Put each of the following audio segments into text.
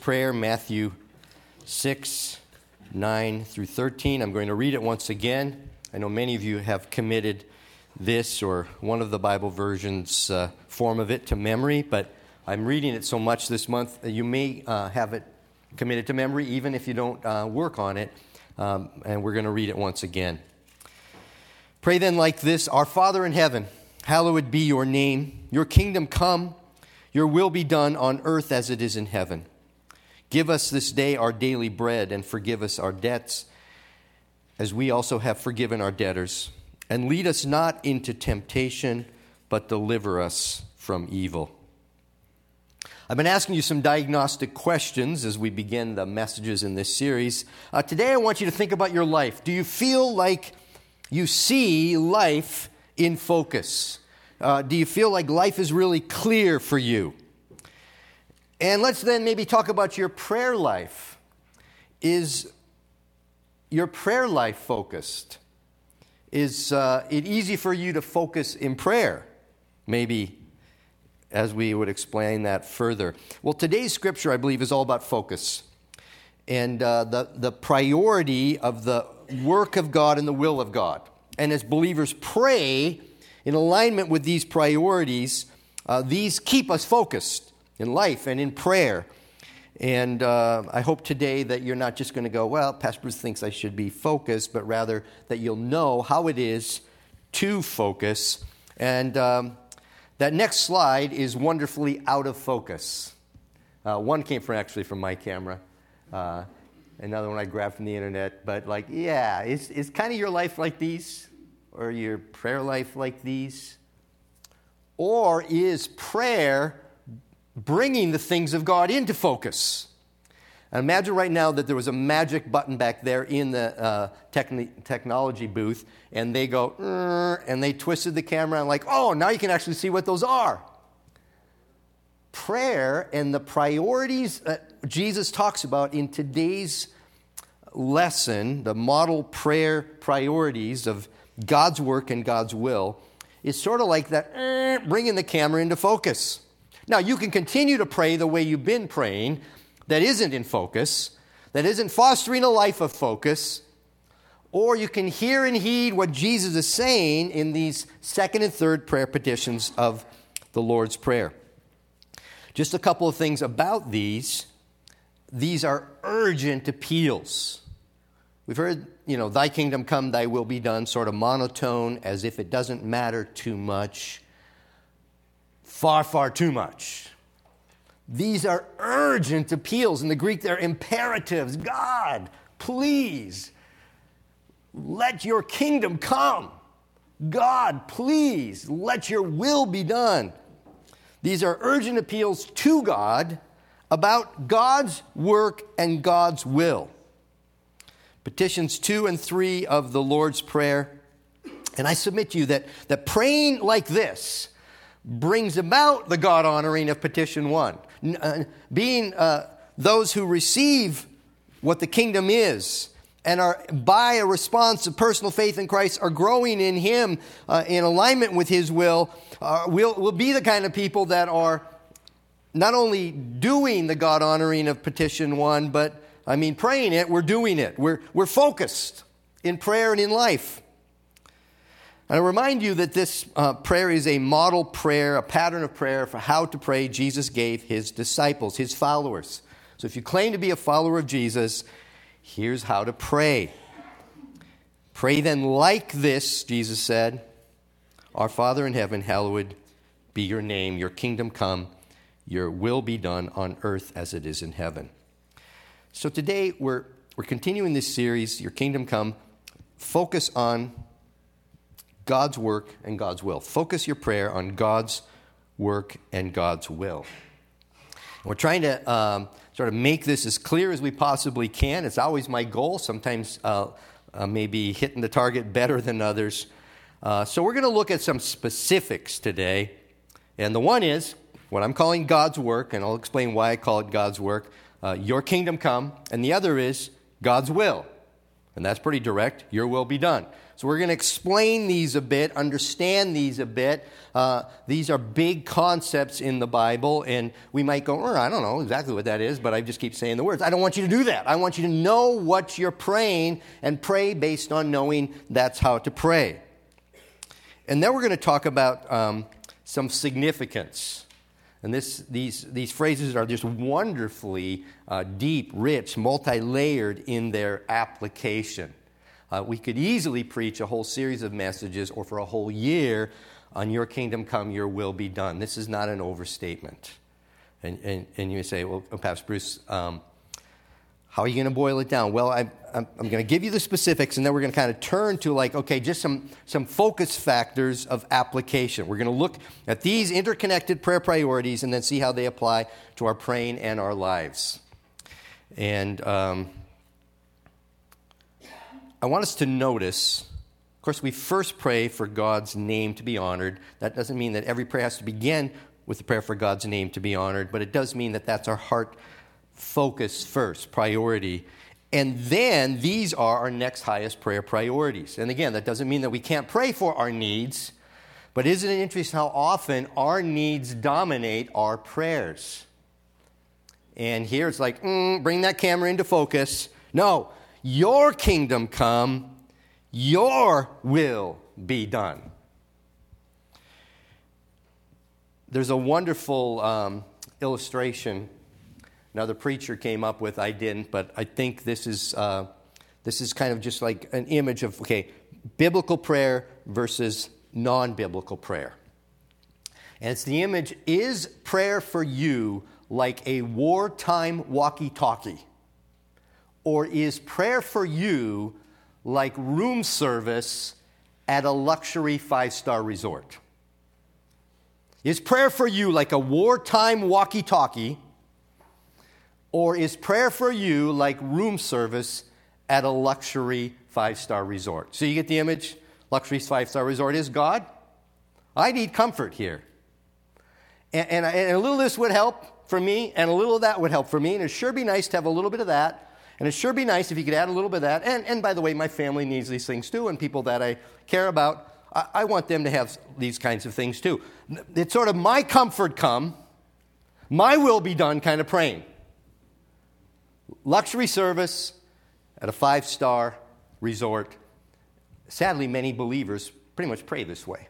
Prayer, Matthew 6, 9 through 13. I'm going to read it once again. I know many of you have committed this or one of the Bible versions form of it to memory, but I'm reading it so much this month that you may have it committed to memory even if you don't work on it, and we're going to read it once again. Pray then like this: Our Father in heaven, hallowed be your name. Your kingdom come. Your will be done on earth as it is in heaven. Give us this day our daily bread, and forgive us our debts, as we also have forgiven our debtors. And lead us not into temptation, but deliver us from evil. I've been asking you some diagnostic questions as we begin the messages in this series. Today I want you to think about your life. Do you feel like you see life in focus? Do you feel like life is really clear for you? And let's then maybe talk about your prayer life. Is your prayer life focused? Is it easy for you to focus in prayer? Maybe as we would explain that further. Well, today's scripture, I believe, is all about focus. And the priority of the work of God and the will of God. And as believers pray in alignment with these priorities, these keep us focused in life and in prayer. And I hope today that you're not just going to go, well, Pastor Bruce thinks I should be focused, but rather that you'll know how it is to focus. And that next slide is wonderfully out of focus. One came from my camera. Another one I grabbed from the internet. But is kind of your life like these? Or your prayer life like these? Or is prayer bringing the things of God into focus? And imagine right now that there was a magic button back there in the technology booth, and they go, and they twisted the camera, and now you can actually see what those are. Prayer and the priorities that Jesus talks about in today's lesson, the model prayer priorities of God's work and God's will, is sort of like that, bringing the camera into focus. Now, you can continue to pray the way you've been praying that isn't in focus, that isn't fostering a life of focus, or you can hear and heed what Jesus is saying in these second and third prayer petitions of the Lord's Prayer. Just a couple of things about these. These are urgent appeals. We've heard, thy kingdom come, thy will be done, sort of monotone, as if it doesn't matter too much. Far, far too much. These are urgent appeals. In the Greek, they're imperatives. God, please, let your kingdom come. God, please, let your will be done. These are urgent appeals to God about God's work and God's will. Petitions 2 and 3 of the Lord's Prayer. And I submit to you that praying like this brings about the God-honoring of petition 1. Being those who receive what the kingdom is and are, by a response of personal faith in Christ, are growing in Him in alignment with His will, will be the kind of people that are not only doing the God-honoring of petition 1, but praying it, we're doing it. We're focused in prayer and in life. And I remind you that this prayer is a model prayer, a pattern of prayer for how to pray Jesus gave His disciples, His followers. So if you claim to be a follower of Jesus, here's how to pray. Pray then like this, Jesus said: Our Father in heaven, hallowed be your name. Your kingdom come. Your will be done on earth as it is in heaven. So today we're continuing this series, Your Kingdom Come. Focus on God's work and God's will. Focus your prayer on God's work and God's will. And we're trying to sort of make this as clear as we possibly can. It's always my goal. Sometimes maybe hitting the target better than others. So we're going to look at some specifics today. And the one is what I'm calling God's work, and I'll explain why I call it God's work. Your kingdom come, and the other is God's will. And that's pretty direct. Your will be done. So we're going to explain these a bit, understand these a bit. These are big concepts in the Bible, and we might go, I don't know exactly what that is, but I just keep saying the words. I don't want you to do that. I want you to know what you're praying and pray based on knowing that's how to pray. And then we're going to talk about some significance. And these phrases are just wonderfully deep, rich, multi-layered in their application. We could easily preach a whole series of messages or for a whole year on your kingdom come, your will be done. This is not an overstatement. And you say, well, Pastor Bruce, how are you going to boil it down? Well, I'm going to give you the specifics, and then we're going to kind of turn to just some focus factors of application. We're going to look at these interconnected prayer priorities and then see how they apply to our praying and our lives. And I want us to notice, of course, we first pray for God's name to be honored. That doesn't mean that every prayer has to begin with the prayer for God's name to be honored, but it does mean that that's our heart focus first, priority. And then these are our next highest prayer priorities. And again, that doesn't mean that we can't pray for our needs, but isn't it interesting how often our needs dominate our prayers? And here it's like, bring that camera into focus. No. Your kingdom come, your will be done. There's a wonderful illustration another preacher came up with. I didn't, but I think this is kind of just like an image of, biblical prayer versus non-biblical prayer. And it's the image, is prayer for you like a wartime walkie-talkie? Or is prayer for you like room service at a luxury 5-star resort? Is prayer for you like a wartime walkie-talkie? Or is prayer for you like room service at a luxury 5-star resort? So you get the image? Luxury 5-star resort is God. I need comfort here. And a little of this would help for me, and a little of that would help for me. And it'd sure be nice to have a little bit of that. And it'd sure be nice if you could add a little bit of that. And by the way, my family needs these things too, and people that I care about, I want them to have these kinds of things too. It's sort of my comfort come, my will be done kind of praying. Luxury service at a 5-star resort. Sadly, many believers pretty much pray this way.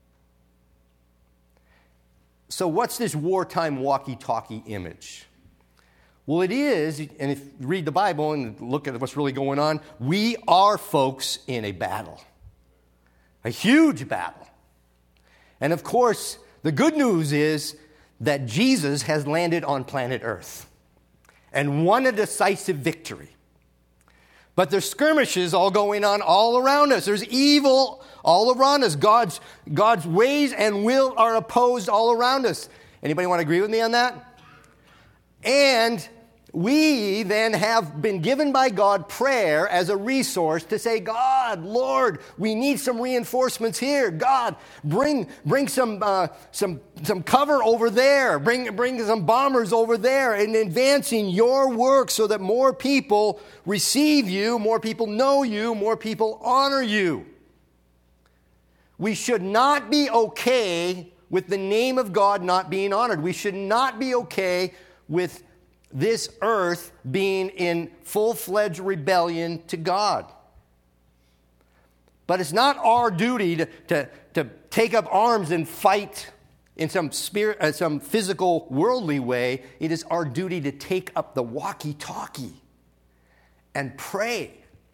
So what's this wartime walkie-talkie image? Well, it is, and if you read the Bible and look at what's really going on, we are folks in a battle. A huge battle. And of course, the good news is that Jesus has landed on planet Earth and won a decisive victory. But there's skirmishes all going on all around us. There's evil all around us. God's ways and will are opposed all around us. Anybody want to agree with me on that? And we then have been given by God prayer as a resource to say, God, Lord, we need some reinforcements here. God, bring some cover over there. Bring some bombers over there, and advancing your work so that more people receive you, more people know you, more people honor you. We should not be okay with the name of God not being honored. We should not be okay with this earth being in full-fledged rebellion to God. But it's not our duty to take up arms and fight in some physical, worldly way. It is our duty to take up the walkie-talkie and pray.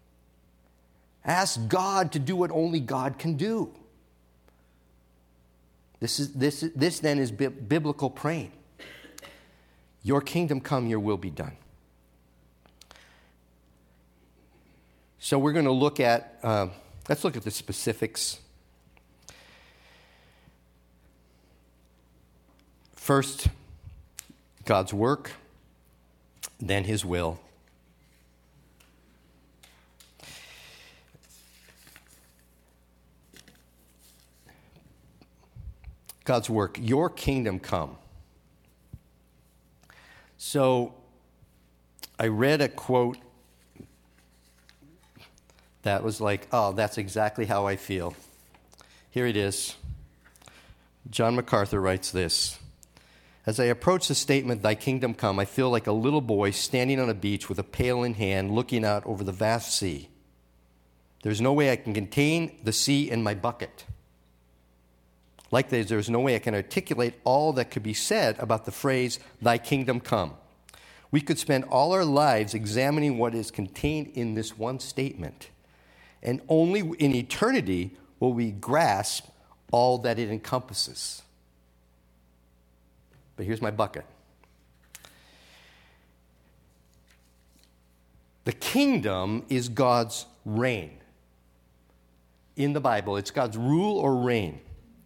Ask God to do what only God can do. This then is biblical praying. Your kingdom come, your will be done. So we're going to look at, let's look at the specifics. First, God's work, then his will. God's work, your kingdom come. So I read a quote that was like, oh, that's exactly how I feel. Here it is. John MacArthur writes this. As I approach the statement, thy kingdom come, I feel like a little boy standing on a beach with a pail in hand, looking out over the vast sea. There's no way I can contain the sea in my bucket. Likewise, there's no way I can articulate all that could be said about the phrase, thy kingdom come. We could spend all our lives examining what is contained in this one statement, and only in eternity will we grasp all that it encompasses. But here's my bucket. The kingdom is God's reign. In the Bible, it's God's rule or reign.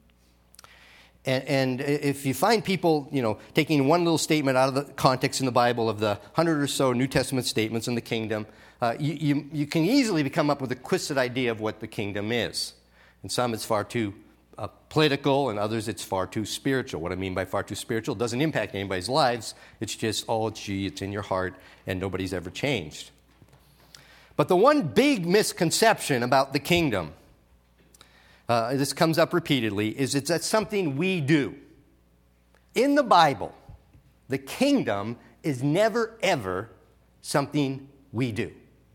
And if you find people, taking one little statement out of the context in the Bible of the 100 or so New Testament statements in the kingdom, you can easily come up with a twisted idea of what the kingdom is. In some, it's far too political, and others, it's far too spiritual. What I mean by far too spiritual, it doesn't impact anybody's lives. It's just, it's in your heart, and nobody's ever changed. But the one big misconception about the kingdom, this comes up repeatedly, is that's something we do. In the Bible, the kingdom is never, ever something we do.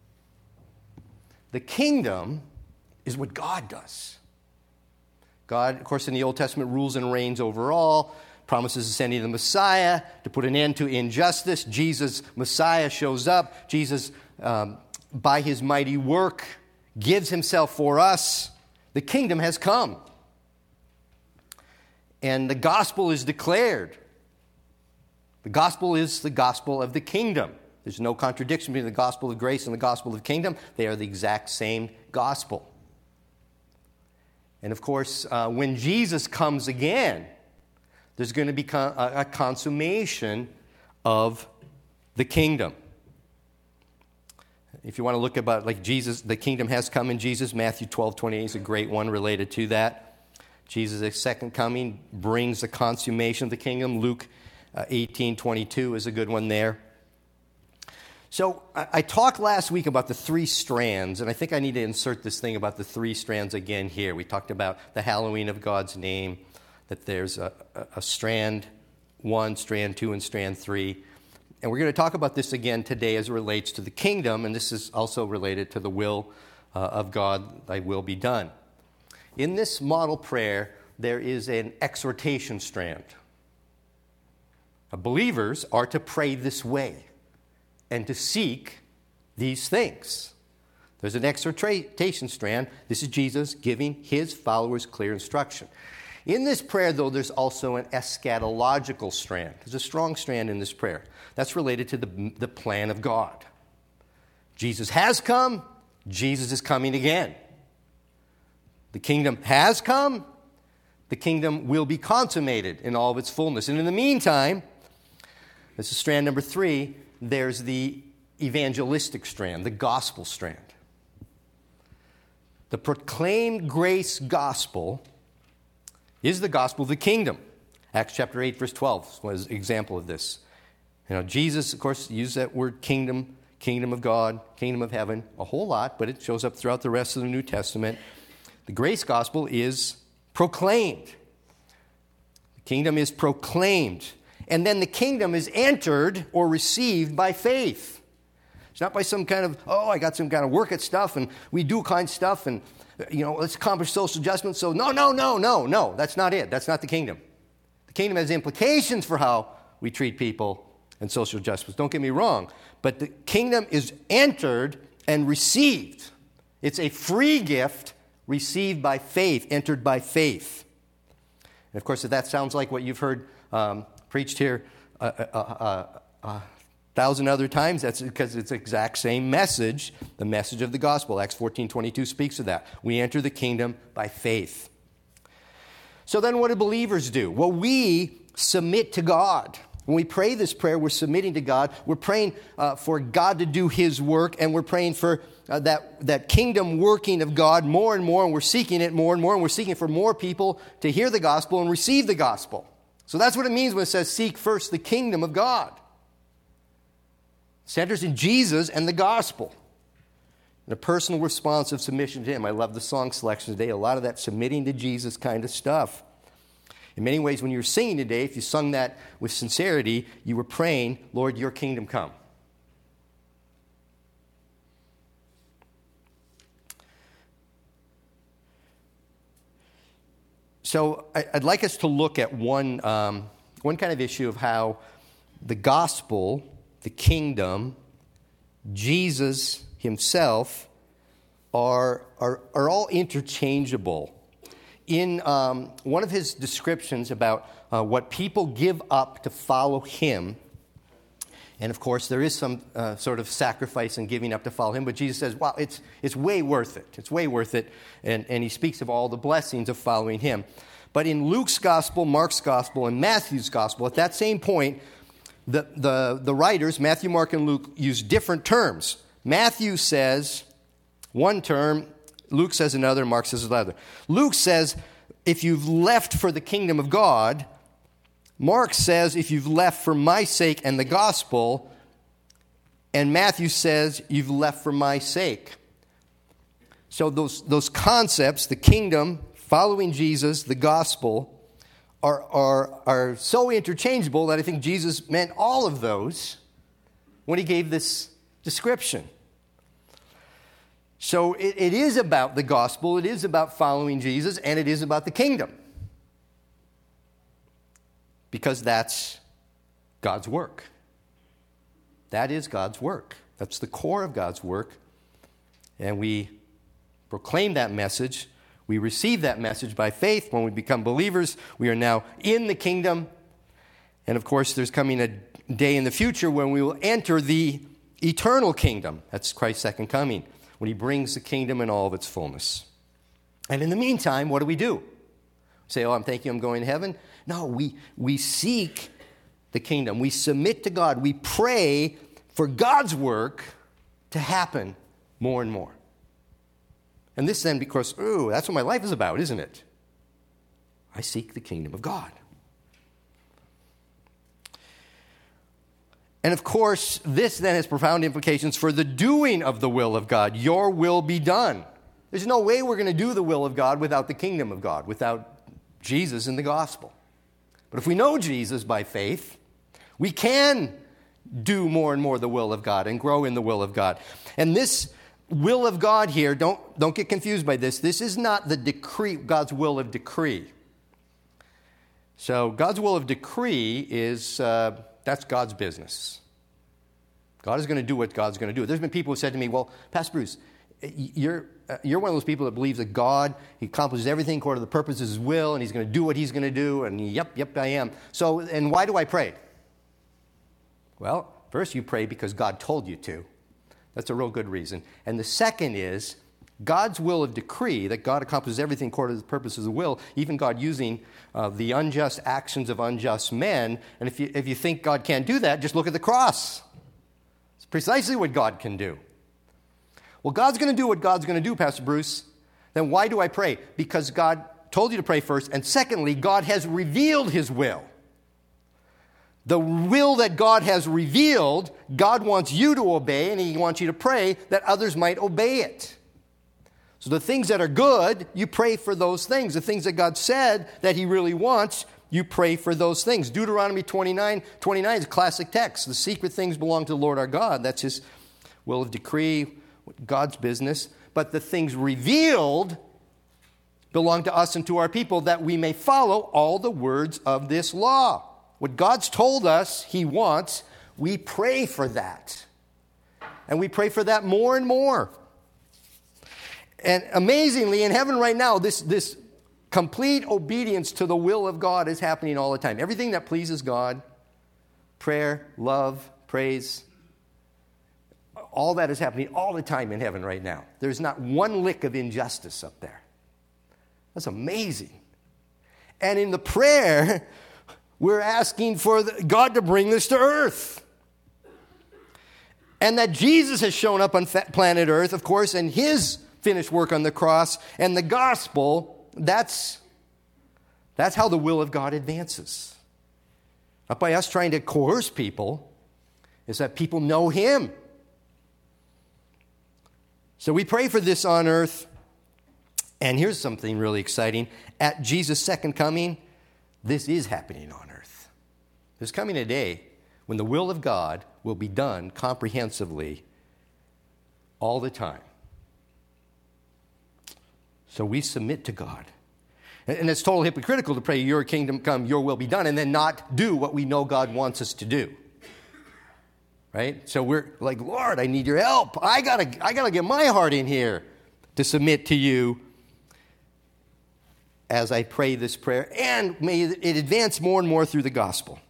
The kingdom is what God does. God, of course, in the Old Testament, rules and reigns over all, promises the sending of the Messiah to put an end to injustice. Jesus, Messiah, shows up. Jesus, by his mighty work, gives himself for us. The kingdom has come. And the gospel is declared. The gospel is the gospel of the kingdom. There's no contradiction between the gospel of grace and the gospel of the kingdom. They are the exact same gospel. And of course, when Jesus comes again, there's going to be a consummation of the kingdom. If you want to look about like Jesus, the kingdom has come in Jesus, Matthew 12:28 is a great one related to that. Jesus' second coming brings the consummation of the kingdom. Luke 18:22 is a good one there. So I talked last week about the three strands, and I think I need to insert this thing about the three strands again here. We talked about the hallowing of God's name, that there's a strand 1, strand 2, and strand 3. And we're going to talk about this again today as it relates to the kingdom, and this is also related to the will of God, thy will be done. In this model prayer, there is an exhortation strand. Believers are to pray this way and to seek these things. There's an exhortation strand. This is Jesus giving his followers clear instruction. In this prayer, though, there's also an eschatological strand. There's a strong strand in this prayer. That's related to the plan of God. Jesus has come. Jesus is coming again. The kingdom has come. The kingdom will be consummated in all of its fullness. And in the meantime, this is strand number 3, there's the evangelistic strand, the gospel strand. The proclaimed grace gospel is the gospel of the kingdom. Acts chapter 8, verse 12 was an example of this. Jesus, of course, used that word kingdom, kingdom of God, kingdom of heaven, a whole lot, but it shows up throughout the rest of the New Testament. The grace gospel is proclaimed. The kingdom is proclaimed. And then the kingdom is entered or received by faith. It's not by some kind of, I got some kind of work at stuff, and we do kind of stuff, and, let's accomplish social justice. So, no, that's not it. That's not the kingdom. The kingdom has implications for how we treat people and social justice. Don't get me wrong, but the kingdom is entered and received. It's a free gift received by faith, entered by faith. And of course, if that sounds like what you've heard preached here 1,000 other times, that's because it's the exact same message, the message of the gospel. Acts 14:22 speaks of that. We enter the kingdom by faith. So then what do believers do? Well, we submit to God. When we pray this prayer, we're submitting to God. We're praying for God to do his work, and we're praying for that kingdom working of God more and more, and we're seeking it more and more, and we're seeking for more people to hear the gospel and receive the gospel. So that's what it means when it says, seek first the kingdom of God. It centers in Jesus and the gospel. and a personal response of submission to him. I love the song selection today. A lot of that submitting to Jesus kind of stuff. In many ways, when you were singing today, if you sung that with sincerity, you were praying, Lord, your kingdom come. So I'd like us to look at one kind of issue of how the gospel, the kingdom, Jesus himself are all interchangeable. In one of his descriptions about what people give up to follow him, and of course there is some sort of sacrifice and giving up to follow him, but Jesus says, wow, it's way worth it. It's way worth it, and he speaks of all the blessings of following him. But in Luke's gospel, Mark's gospel, and Matthew's gospel, at that same point, the writers, Matthew, Mark, and Luke, use different terms. Matthew says one term, Luke says another, Mark says another. Luke says, if you've left for the kingdom of God. Mark says, if you've left for my sake and the gospel. And Matthew says, you've left for my sake. So those concepts, the kingdom, following Jesus, the gospel, are so interchangeable that I think Jesus meant all of those when he gave this description. So it is about the gospel, it is about following Jesus, and it is about the kingdom. Because that's God's work. That is God's work. That's the core of God's work. And we proclaim that message. We receive that message by faith. When we become believers, we are now in the kingdom. And of course, there's coming a day in the future when we will enter the eternal kingdom. That's Christ's second coming, when he brings the kingdom in all of its fullness. And in the meantime, what do? We say, I'm thinking I'm going to heaven. No, we seek the kingdom. We submit to God. We pray for God's work to happen more and more. And this then, because, that's what my life is about, isn't it? I seek the kingdom of God. And of course, this then has profound implications for the doing of the will of God. Your will be done. There's no way we're going to do the will of God without the kingdom of God, without Jesus in the gospel. But if we know Jesus by faith, we can do more and more the will of God and grow in the will of God. And this will of God here, don't get confused by this. This is not the decree, God's will of decree. So God's will of decree is, that's God's business. God is going to do what God's going to do. There's been people who said to me, well, Pastor Bruce, you're one of those people that believes that God, he accomplishes everything according to the purposes of his will, and he's going to do what he's going to do, and yep, I am. So, and why do I pray? Well, first you pray because God told you to. That's a real good reason. And the second is God's will of decree, that God accomplishes everything according to the purposes of the will, even God using the unjust actions of unjust men. And if you think God can't do that, just look at the cross. It's precisely what God can do. Well, God's going to do what God's going to do, Pastor Bruce. Then why do I pray? Because God told you to pray first. And secondly, God has revealed his will. The will that God has revealed, God wants you to obey, and he wants you to pray that others might obey it. So the things that are good, you pray for those things. The things that God said that he really wants, you pray for those things. Deuteronomy 29 is a classic text. The secret things belong to the Lord our God. That's his will of decree, God's business. But the things revealed belong to us and to our people, that we may follow all the words of this law. What God's told us he wants, we pray for that. And we pray for that more and more. And amazingly, in heaven right now, this complete obedience to the will of God is happening all the time. Everything that pleases God, prayer, love, praise, all that is happening all the time in heaven right now. There's not one lick of injustice up there. That's amazing. And in the prayer, we're asking for God to bring this to earth. And that Jesus has shown up on planet Earth, of course, and his finished work on the cross and the gospel, that's how the will of God advances. Not by us trying to coerce people, it's that people know him. So we pray for this on earth. And here's something really exciting. At Jesus' second coming, this is happening on earth. There's coming a day when the will of God will be done comprehensively all the time. So we submit to God. And it's totally hypocritical to pray, your kingdom come, your will be done, and then not do what we know God wants us to do. Right? So we're like, Lord, I need your help. I gotta get my heart in here to submit to you as I pray this prayer. And may it advance more and more through the gospel.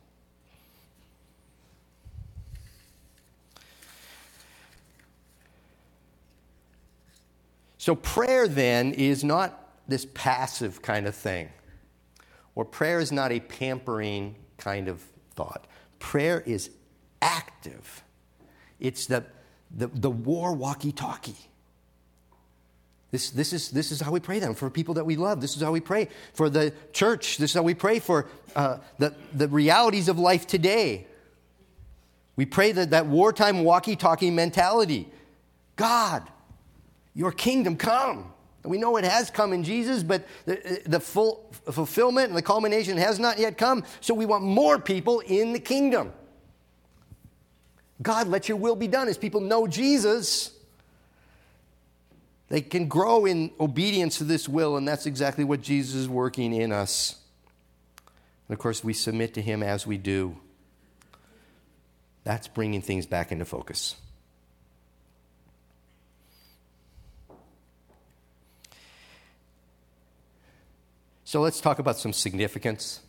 So prayer then is not this passive kind of thing. Or prayer is not a pampering kind of thought. Prayer is active. It's the war walkie-talkie. This is how we pray then for people that we love. This is how we pray for the church. This is how we pray for the realities of life today. We pray that wartime walkie-talkie mentality. God, your kingdom come. We know it has come in Jesus, but the full fulfillment and the culmination has not yet come. So we want more people in the kingdom. God, let your will be done. As people know Jesus, they can grow in obedience to this will, and that's exactly what Jesus is working in us. And of course, we submit to him as we do. That's bringing things back into focus. So let's talk about some significance.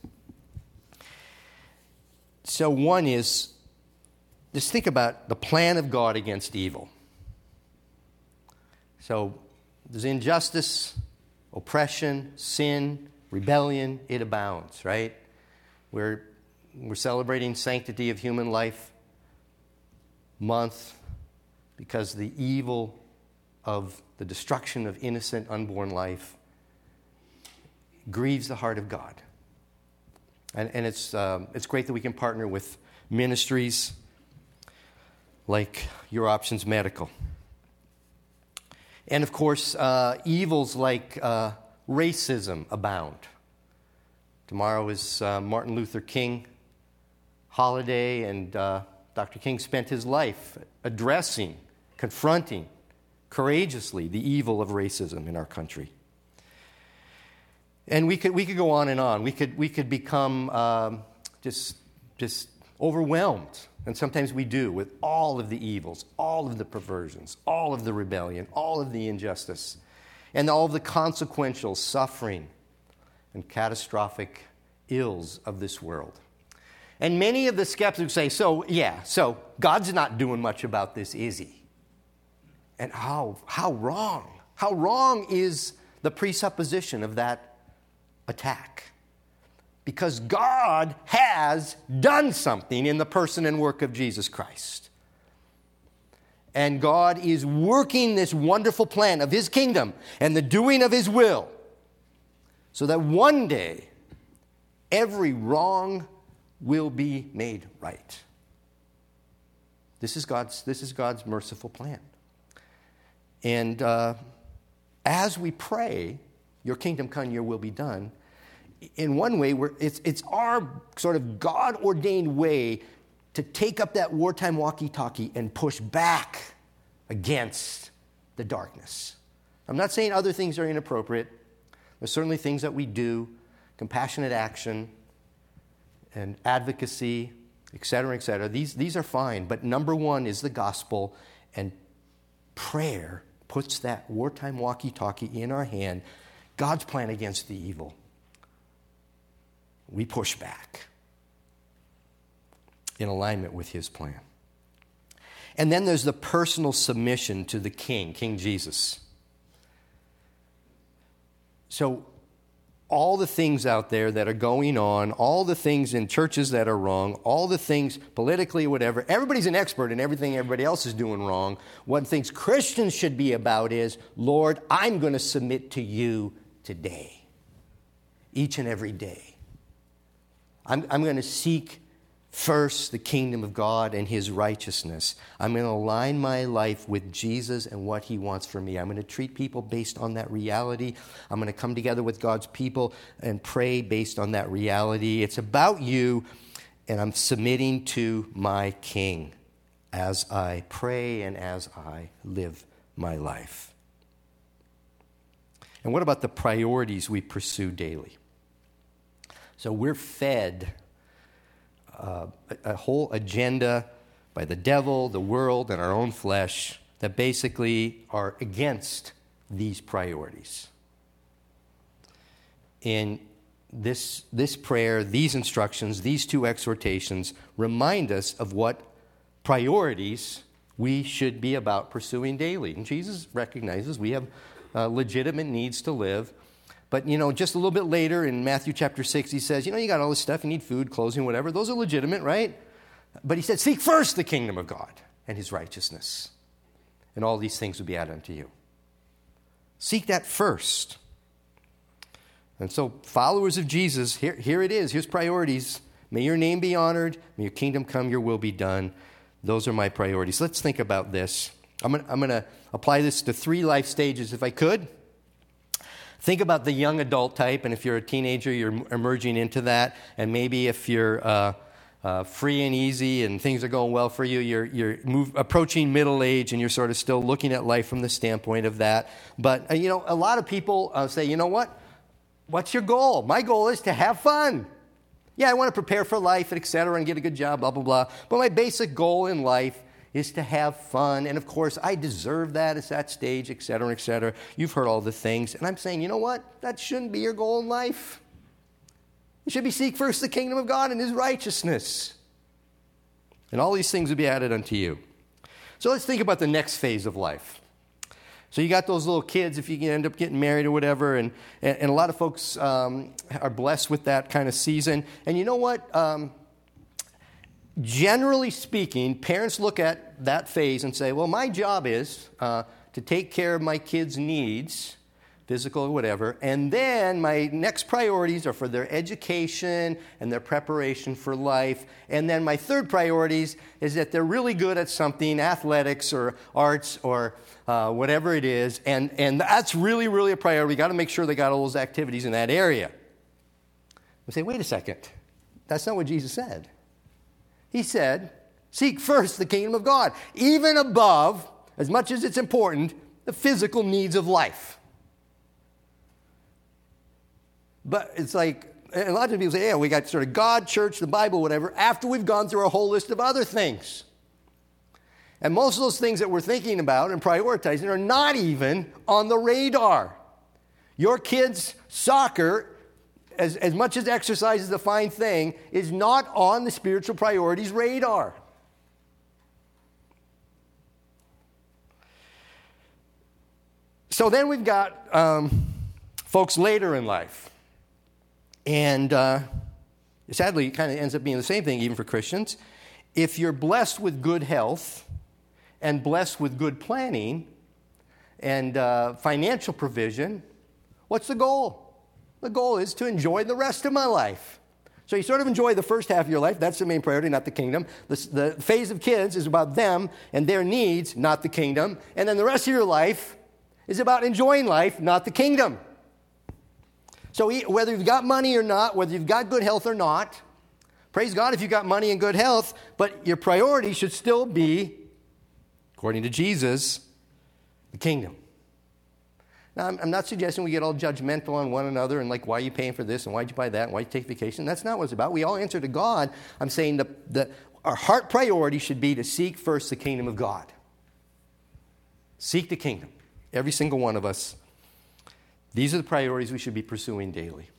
So one is, just think about the plan of God against evil. So there's injustice, oppression, sin, rebellion, it abounds, right? We're celebrating Sanctity of Human Life Month because the evil of the destruction of innocent unborn life grieves the heart of God. And it's great that we can partner with ministries like Your Options Medical. And of course, evils like racism abound. Tomorrow is Martin Luther King holiday, and Dr. King spent his life addressing, confronting courageously the evil of racism in our country. And we could go on and on. We could become just overwhelmed, and sometimes we do, with all of the evils, all of the perversions, all of the rebellion, all of the injustice, and all of the consequential suffering and catastrophic ills of this world. And many of the skeptics say, so God's not doing much about this, is he? And how wrong? How wrong is the presupposition of that attack? Because God has done something in the person and work of Jesus Christ. And God is working this wonderful plan of his kingdom and the doing of his will so that one day every wrong will be made right. This is God's merciful plan. And as we pray, your kingdom come, your will be done, in one way, it's our sort of God-ordained way to take up that wartime walkie-talkie and push back against the darkness. I'm not saying other things are inappropriate. There's certainly things that we do, compassionate action and advocacy, et cetera, et cetera. These are fine, but number one is the gospel, and prayer puts that wartime walkie-talkie in our hand, God's plan against the evil. We push back in alignment with his plan. And then there's the personal submission to the King, King Jesus. So all the things out there that are going on, all the things in churches that are wrong, all the things politically, whatever, everybody's an expert in everything everybody else is doing wrong. What things Christians should be about is, Lord, I'm going to submit to you today, each and every day. I'm going to seek first the kingdom of God and his righteousness. I'm going to align my life with Jesus and what he wants for me. I'm going to treat people based on that reality. I'm going to come together with God's people and pray based on that reality. It's about you, and I'm submitting to my King as I pray and as I live my life. And what about the priorities we pursue daily? So we're fed a whole agenda by the devil, the world, and our own flesh that basically are against these priorities. In this prayer, these instructions, these two exhortations remind us of what priorities we should be about pursuing daily. And Jesus recognizes we have legitimate needs to live. But, just a little bit later in Matthew chapter 6, he says, you got all this stuff. You need food, clothing, whatever. Those are legitimate, right? But he said, seek first the kingdom of God and his righteousness, and all these things will be added unto you. Seek that first. And so followers of Jesus, here it is. Here's priorities. May your name be honored. May your kingdom come. Your will be done. Those are my priorities. Let's think about this. I'm going to apply this to 3 life stages if I could. Think about the young adult type, and if you're a teenager, you're emerging into that. And maybe if you're free and easy and things are going well for you, you're approaching middle age and you're sort of still looking at life from the standpoint of that. But, a lot of people say, you know what? What's your goal? My goal is to have fun. Yeah, I want to prepare for life, et cetera, and get a good job, blah, blah, blah. But my basic goal in life is to have fun. And, of course, I deserve that at that stage, et cetera, et cetera. You've heard all the things. And I'm saying, you know what? That shouldn't be your goal in life. You should be seek first the kingdom of God and his righteousness. And all these things will be added unto you. So let's think about the next phase of life. So you got those little kids, if you end up getting married or whatever, and a lot of folks are blessed with that kind of season. And you know what? Generally speaking, parents look at that phase and say, well, my job is to take care of my kids' needs, physical or whatever, and then my next priorities are for their education and their preparation for life. And then my third priorities is that they're really good at something, athletics or arts or whatever it is, and that's really, really a priority. We've got to make sure they got all those activities in that area. We say, wait a second. That's not what Jesus said. He said, seek first the kingdom of God, even above, as much as it's important, the physical needs of life. But it's like, a lot of people say, yeah, we got sort of God, church, the Bible, whatever, after we've gone through a whole list of other things. And most of those things that we're thinking about and prioritizing are not even on the radar. Your kids' soccer, as much as exercise is a fine thing, is not on the spiritual priorities radar. So then we've got folks later in life. And sadly, it kind of ends up being the same thing even for Christians. If you're blessed with good health and blessed with good planning and financial provision, what's the goal? The goal is to enjoy the rest of my life. So you sort of enjoy the first half of your life. That's the main priority, not the kingdom. The phase of kids is about them and their needs, not the kingdom. And then the rest of your life is about enjoying life, not the kingdom. So whether you've got money or not, whether you've got good health or not, praise God if you've got money and good health, but your priority should still be, according to Jesus, the kingdom. Now, I'm not suggesting we get all judgmental on one another and like, why are you paying for this and why'd you buy that and why'd you take vacation? That's not what it's about. We all answer to God. I'm saying our heart priority should be to seek first the kingdom of God. Seek the kingdom. Every single one of us. These are the priorities we should be pursuing daily.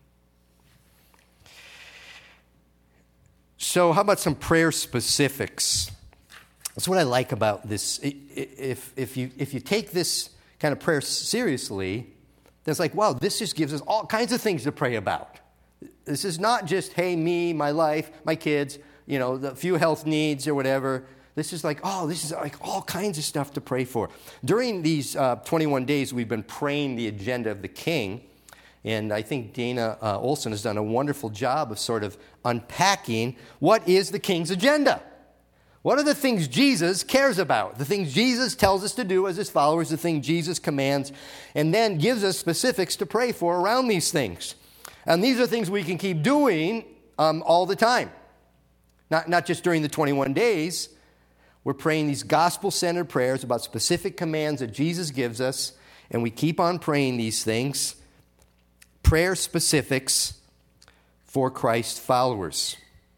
So how about some prayer specifics? That's what I like about this. If you take this kind of prayer seriously, then it's like, wow, this just gives us all kinds of things to pray about. This is not just, hey, me, my life, my kids, the few health needs or whatever. This is like, this is like all kinds of stuff to pray for. During these 21 days, we've been praying the agenda of the King. And I think Dana Olson has done a wonderful job of sort of unpacking what is the king's agenda. What are the things Jesus cares about? The things Jesus tells us to do as his followers, the thing Jesus commands, and then gives us specifics to pray for around these things. And these are things we can keep doing all the time. Not just during the 21 days. We're praying these gospel-centered prayers about specific commands that Jesus gives us, and we keep on praying these things. Prayer specifics for Christ followers.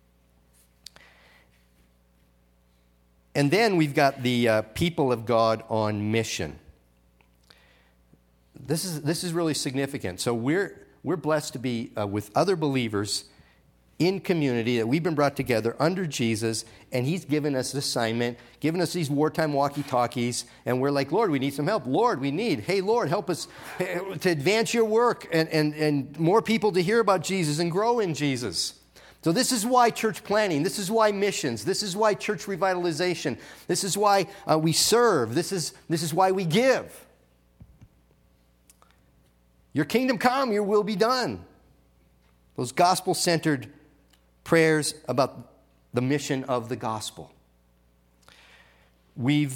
And then we've got the people of God on mission. This is really significant. So we're blessed to be with other believers in community, that we've been brought together under Jesus, and he's given us this assignment, given us these wartime walkie-talkies, and we're like, Lord, we need some help. Lord, we need, hey, Lord, help us to advance your work and more people to hear about Jesus and grow in Jesus. So this is why church planning, this is why missions, this is why church revitalization, this is why we serve, this is why we give. Your kingdom come, your will be done. Those gospel-centered prayers about the mission of the gospel. We've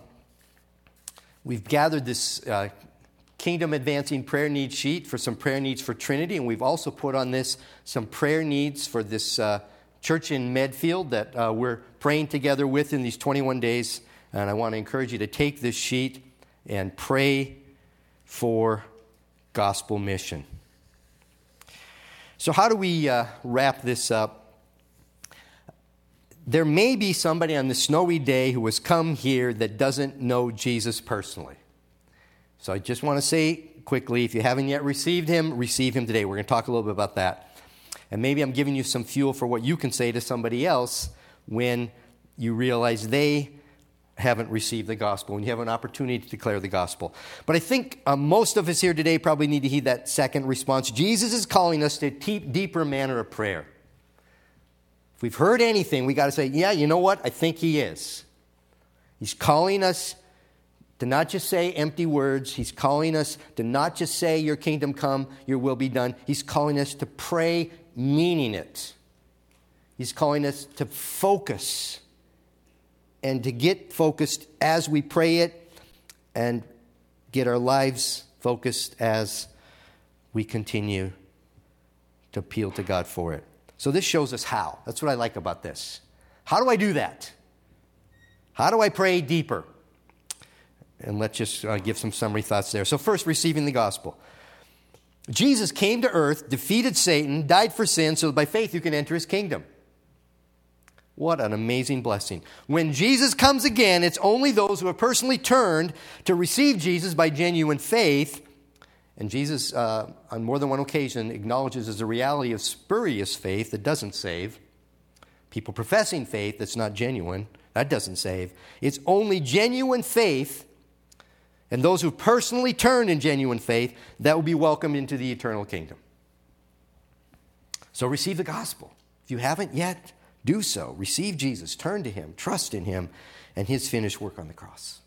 gathered this kingdom advancing prayer need sheet for some prayer needs for Trinity, and we've also put on this some prayer needs for this church in Medfield that we're praying together with in these 21 days. And I want to encourage you to take this sheet and pray for gospel mission. So how do we wrap this up? There may be somebody on this snowy day who has come here that doesn't know Jesus personally. So I just want to say quickly, if you haven't yet received him, receive him today. We're going to talk a little bit about that. And maybe I'm giving you some fuel for what you can say to somebody else when you realize they haven't received the gospel, when you have an opportunity to declare the gospel. But I think most of us here today probably need to heed that second response. Jesus is calling us to a deeper manner of prayer. If we've heard anything, we got to say, yeah, you know what? I think he is. He's calling us to not just say empty words. He's calling us to not just say, your kingdom come, your will be done. He's calling us to pray, meaning it. He's calling us to focus and to get focused as we pray it and get our lives focused as we continue to appeal to God for it. So this shows us how. That's what I like about this. How do I do that? How do I pray deeper? And let's just give some summary thoughts there. So first, receiving the gospel. Jesus came to earth, defeated Satan, died for sin, so that by faith you can enter his kingdom. What an amazing blessing. When Jesus comes again, it's only those who have personally turned to receive Jesus by genuine faith. And Jesus, on more than one occasion, acknowledges as a reality of spurious faith that doesn't save. People professing faith that's not genuine, that doesn't save. It's only genuine faith, and those who personally turn in genuine faith, that will be welcomed into the eternal kingdom. So receive the gospel. If you haven't yet, do so. Receive Jesus. Turn to him. Trust in him and his finished work on the cross.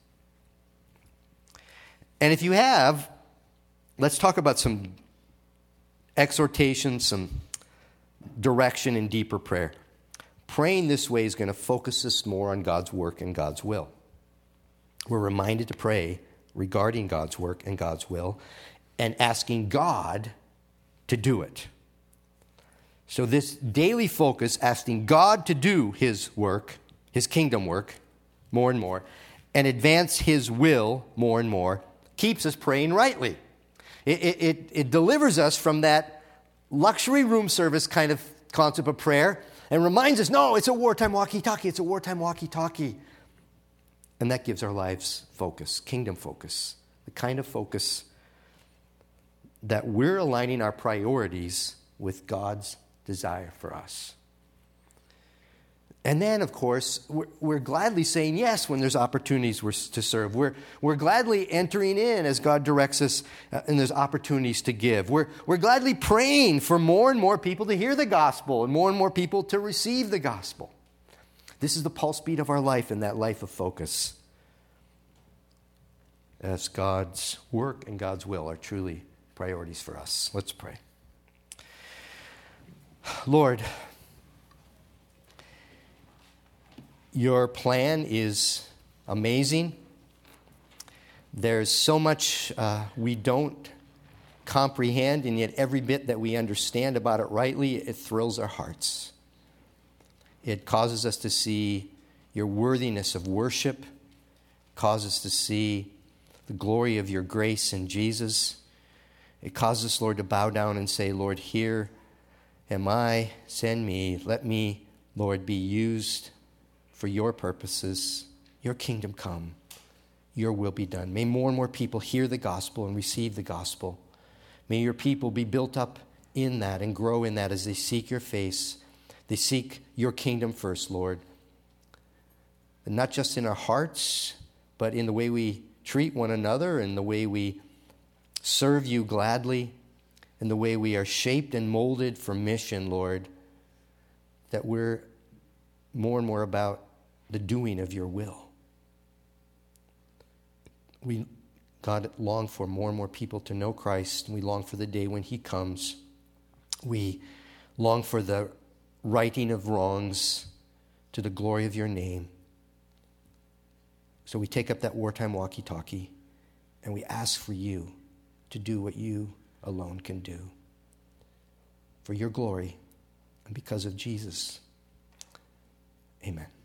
And if you have, let's talk about some exhortation, some direction in deeper prayer. Praying this way is going to focus us more on God's work and God's will. We're reminded to pray regarding God's work and God's will and asking God to do it. So this daily focus, asking God to do his work, his kingdom work, more and more, and advance his will more and more, keeps us praying rightly. It delivers us from that luxury room service kind of concept of prayer and reminds us, no, it's a wartime walkie-talkie, it's a wartime walkie-talkie. And that gives our lives focus, kingdom focus, the kind of focus that we're aligning our priorities with God's desire for us. And then, of course, we're gladly saying yes when there's opportunities to serve. We're gladly entering in as God directs us and there's opportunities to give. We're gladly praying for more and more people to hear the gospel and more people to receive the gospel. This is the pulse beat of our life and that life of focus. As God's work and God's will are truly priorities for us. Let's pray. Lord, your plan is amazing. There's so much we don't comprehend, and yet every bit that we understand about it rightly, it thrills our hearts. It causes us to see your worthiness of worship, causes us to see the glory of your grace in Jesus. It causes us, Lord, to bow down and say, Lord, here am I, send me. Let me, Lord, be used for your purposes. Your kingdom come. Your will be done. May more and more people hear the gospel and receive the gospel. May your people be built up in that and grow in that as they seek your face. They seek your kingdom first, Lord. And not just in our hearts, but in the way we treat one another, and the way we serve you gladly, and the way we are shaped and molded for mission, Lord, that we're more and more about the doing of your will. We, God, long for more and more people to know Christ, and we long for the day when he comes. We long for the righting of wrongs to the glory of your name. So we take up that wartime walkie-talkie, and we ask for you to do what you alone can do. For your glory, and because of Jesus. Amen.